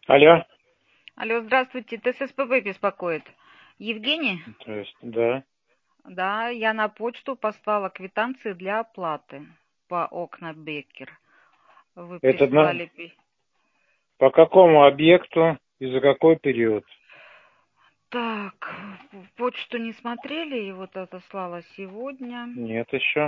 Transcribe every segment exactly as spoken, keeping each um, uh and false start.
Алло. Алло, здравствуйте, Т С С П Б беспокоит. Евгений? То есть, да. Да, я на почту послала квитанции для оплаты по окна Беккер. Вы Это на... присылали... пи- По какому объекту и за какой период? Так, в почту не смотрели, и вот отослала сегодня. Нет еще.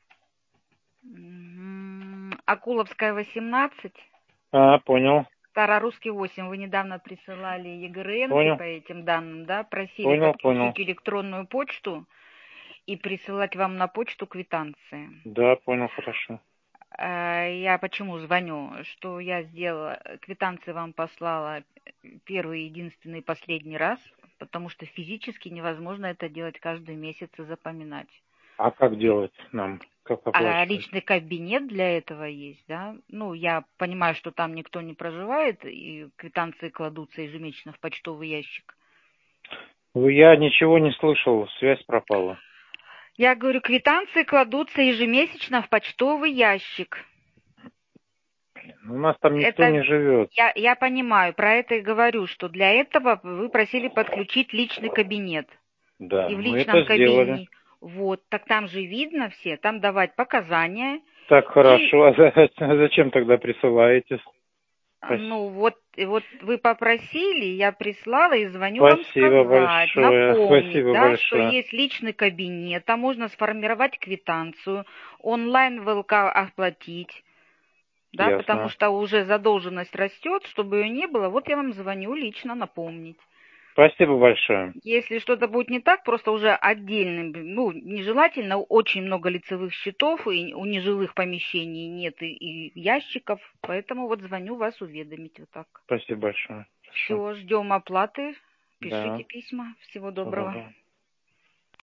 М, Акуловская, восемнадцать, А, понял. Старорусский, восемь. Вы недавно присылали Е Г Р Нки Понял. по этим данным, да? Просили Понял, понял. подключить электронную почту и присылать вам на почту квитанции. Да, понял, хорошо. А, Я почему звоню? Что я сделала, квитанции вам послала первый, единственный, последний раз, потому что физически невозможно это делать каждый месяц и запоминать. А как делать нам? Как А оплачивать? личный кабинет для этого есть, да? Ну, я понимаю, что там никто не проживает, и квитанции кладутся ежемесячно в почтовый ящик. Ну, я ничего не слышал, связь пропала. Я говорю, квитанции кладутся ежемесячно в почтовый ящик. У нас там никто Это не живет. я, я понимаю, про это и говорю, что для этого вы просили подключить личный кабинет. Да, И в мы личном это сделали. кабинете, вот, так там же видно все, там давать показания. Так, И, хорошо. А за- а зачем тогда присылаете? Спас- ну, вот, и вот вы попросили, я прислала и звоню вам Спасибо сказать, большое. напомнить, Спасибо да, что большое. есть личный кабинет, там можно сформировать квитанцию, онлайн В Л К оплатить. Да, потому Ясно. что уже задолженность растет, чтобы ее не было, вот я вам звоню лично напомнить. Спасибо большое. Если что-то будет не так, просто уже отдельным, ну, нежелательно, очень много лицевых счетов, и у нежилых помещений нет и, и ящиков, поэтому вот звоню вас уведомить вот так. Спасибо большое. Хорошо. Все, ждем оплаты, Да. пишите письма, всего Всего доброго. доброго.